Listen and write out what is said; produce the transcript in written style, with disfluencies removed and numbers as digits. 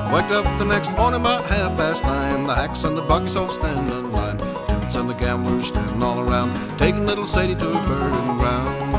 Waked up the next morning about 9:30. The hacks and the buggies all stand in line. Gents and the gamblers standing all around, taking little Sadie to her burial ground.